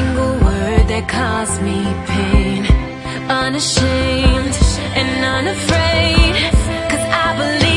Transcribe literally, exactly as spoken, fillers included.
single word that caused me pain. Unashamed and unafraid, 'cause I believe